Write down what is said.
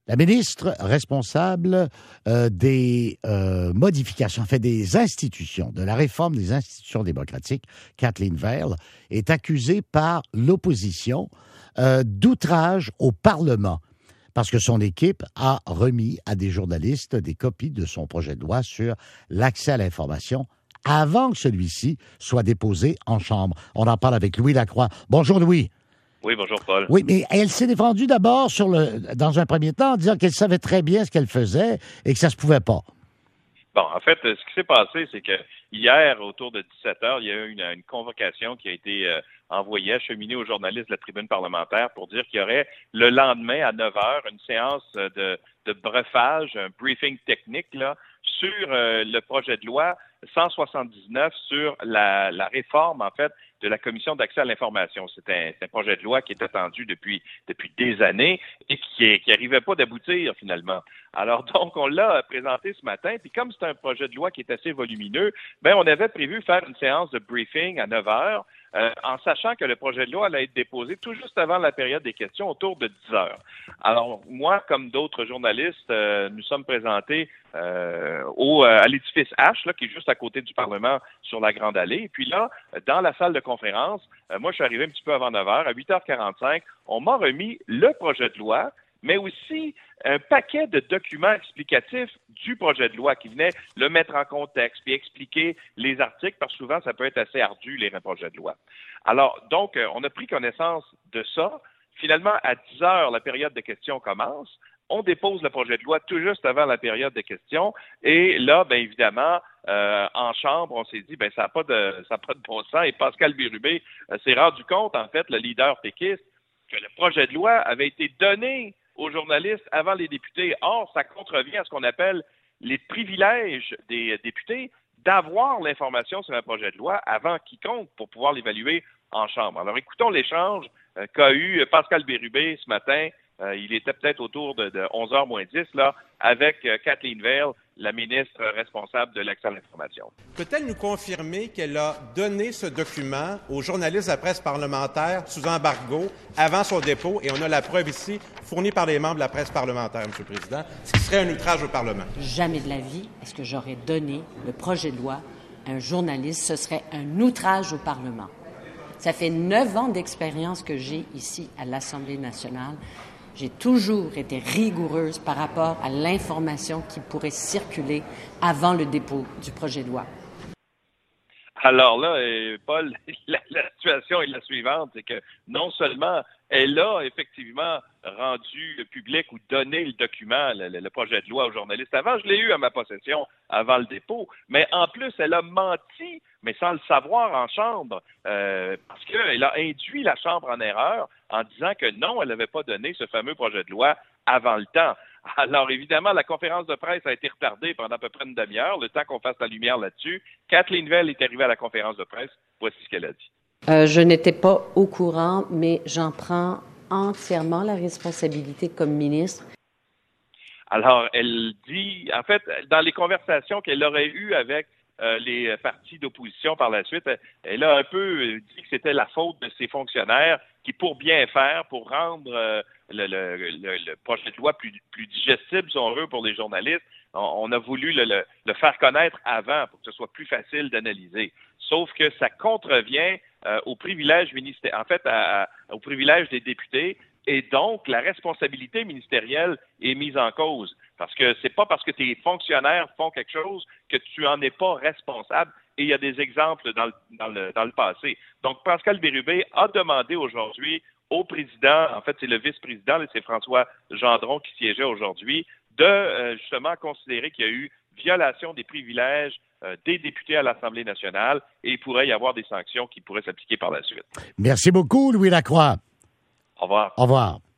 La ministre responsable des modifications, des institutions, de la réforme des institutions démocratiques, Kathleen Weyl, est accusée par l'opposition d'outrage au Parlement parce que son équipe a remis à des journalistes des copies de son projet de loi sur l'accès à l'information avant que celui-ci soit déposé en Chambre. On en parle avec Louis Lacroix. Bonjour Louis. Oui, bonjour Paul. Oui, mais elle s'est défendue d'abord dans un premier temps en disant qu'elle savait très bien ce qu'elle faisait et que ça se pouvait pas. Bon, en fait, ce qui s'est passé, c'est que hier, autour de 17 heures, il y a eu une convocation qui a été envoyée, acheminée aux journalistes de la tribune parlementaire pour dire qu'il y aurait le lendemain à 9 heures une séance de brefage, un briefing technique là, sur le projet de loi 179 sur la réforme, en fait, de la Commission d'accès à l'information. C'est un projet de loi qui est attendu depuis des années et qui n'arrivait pas d'aboutir finalement. Alors donc, on l'a présenté ce matin, puis comme c'est un projet de loi qui est assez volumineux, on avait prévu faire une séance de briefing à 9 heures, en sachant que le projet de loi allait être déposé tout juste avant la période des questions, autour de 10 heures. Alors, moi, comme d'autres journalistes, nous sommes présentés à l'édifice H, là, qui est juste à côté du Parlement sur la Grande Allée. Et puis là, dans la salle de conférence, moi, je suis arrivé un petit peu avant 9 heures, à 8h45, on m'a remis le projet de loi, mais aussi un paquet de documents explicatifs du projet de loi qui venaient le mettre en contexte puis expliquer les articles, parce que souvent, ça peut être assez ardu, les projets de loi. Alors, donc, on a pris connaissance de ça. Finalement, à 10 heures, la période de questions commence. On dépose le projet de loi tout juste avant la période de questions. Et là, bien évidemment, en chambre, on s'est dit, ça n'a pas de bon sens. Et Pascal Bérubé s'est rendu compte, en fait, le leader péquiste, que le projet de loi avait été donné aux journalistes avant les députés. Or, ça contrevient à ce qu'on appelle les privilèges des députés d'avoir l'information sur un projet de loi avant quiconque pour pouvoir l'évaluer en chambre. Alors, écoutons l'échange qu'a eu Pascal Bérubé ce matin. Il était peut-être autour de 11h moins 10, là, avec Kathleen Weyl, la ministre responsable de l'accès à l'information. Peut-elle nous confirmer qu'elle a donné ce document aux journalistes de la presse parlementaire sous embargo avant son dépôt, et on a la preuve ici, fournie par les membres de la presse parlementaire, M. le Président, ce qui serait un outrage au Parlement? Jamais de la vie est-ce que j'aurais donné le projet de loi à un journaliste. Ce serait un outrage au Parlement. Ça fait 9 ans d'expérience que j'ai ici à l'Assemblée nationale. J'ai toujours été rigoureuse par rapport à l'information qui pourrait circuler avant le dépôt du projet de loi. Alors là, Paul, la situation est la suivante, c'est que non seulement elle a effectivement rendu public ou donné le document, le projet de loi aux journalistes avant, je l'ai eu à ma possession avant le dépôt, mais en plus, elle a menti, mais sans le savoir en chambre, parce qu'elle a induit la Chambre en erreur en disant que non, elle n'avait pas donné ce fameux projet de loi avant le temps. Alors, évidemment, la conférence de presse a été retardée pendant à peu près une demi-heure, le temps qu'on fasse la lumière là-dessus. Kathleen Weyl est arrivée à la conférence de presse. Voici ce qu'elle a dit. Je n'étais pas au courant, mais j'en prends entièrement la responsabilité comme ministre. Alors, elle dit, en fait, dans les conversations qu'elle aurait eues avec les partis d'opposition par la suite, elle a un peu dit que c'était la faute de ses fonctionnaires qui, pour bien faire, pour rendre le projet de loi plus digestible, si on veut, pour les journalistes, on a voulu le faire connaître avant pour que ce soit plus facile d'analyser. Sauf que ça contrevient aux privilèges ministériels, en fait, aux privilèges des députés, et donc la responsabilité ministérielle est mise en cause. Parce que c'est pas parce que tes fonctionnaires font quelque chose que tu en es pas responsable. Et il y a des exemples dans le passé. Donc, Pascal Bérubé a demandé aujourd'hui au président, en fait, c'est le vice-président, c'est François Gendron qui siégeait aujourd'hui, de justement considérer qu'il y a eu violation des privilèges des députés à l'Assemblée nationale et il pourrait y avoir des sanctions qui pourraient s'appliquer par la suite. Merci beaucoup, Louis Lacroix. Au revoir. Au revoir.